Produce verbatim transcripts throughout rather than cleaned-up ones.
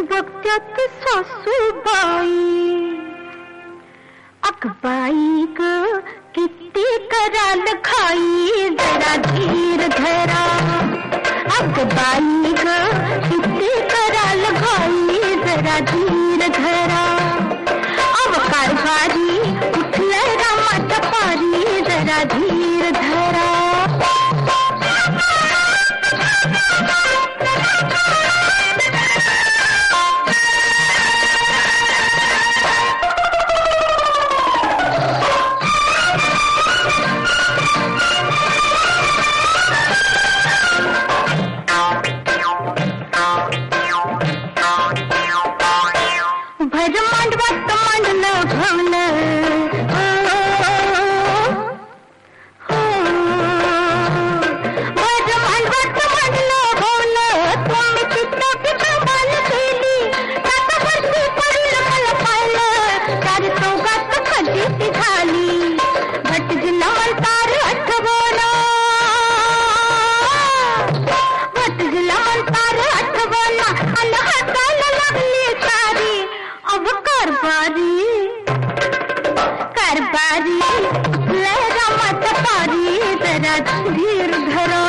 बघत्यात सासूबाई. अगबाई ग किती कराल खाई जरा धीर धरा. अगबाई ग किती कराल खाई जरा धीर धरा. अवकार भारी उठलंय रामाच्या पारी जरा धीर धरा. भर मांडवात मांडलं भवलं भर मांडवात मांडलं भवलं. तुम्ही चित्ताची कमाल केली आता वरती पडलं मला पाहिलं. चार चौघात खजिती झाली भटजीला म्हणतार आठवणं. भटजीला म्हणतार आठवणं आणि हाताला लागली सारी. अब कारभारी कारभारी लय रामाच्या पारी जरा धीर धरा.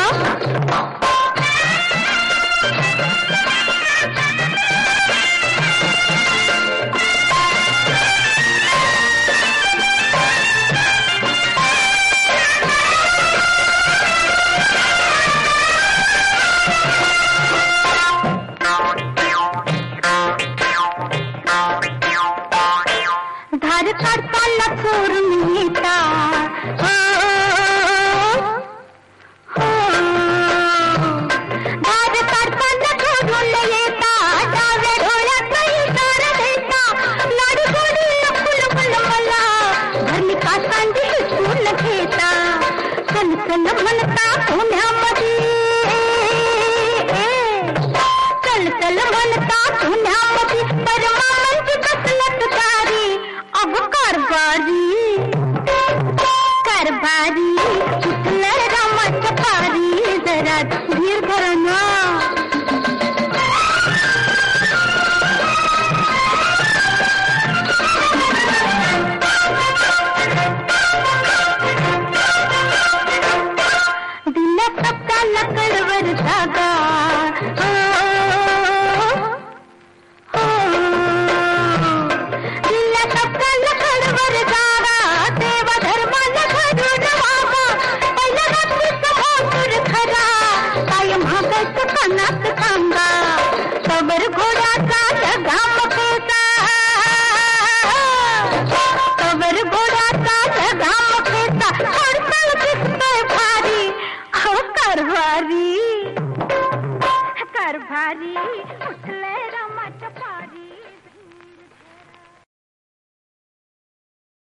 धार काढताना चोरून येता हो, हो. धार काढताना चोरून येता डाव्या डोळ्यात इशारा देता. लाडी गोडीला फुलफुल मला भरली कासांडी हिसकून घेता. चल चल म्हणता पुण्यामध्ये चल चल म्हणता पुण्यामध्ये परमानंद कसलत तारी. अब कारभारी कारभारी उठलंय रामाच्या पारी जरा धीर धरा ना. दिल्या सप्ताला कळवर जागा हो, हो. दिल्या सप्ताला कळवर जागा देवा धर्माला घडून वागा. पहिल्या रात्रीचा भासूर खरा कायम हागायचं कानात सांगा. तवर घोड्याचा घाम फेसा तवर घोड्याचा घाम फेसा. खडखड दिसतोय भारी अहो कारभारी कारभारी उठलं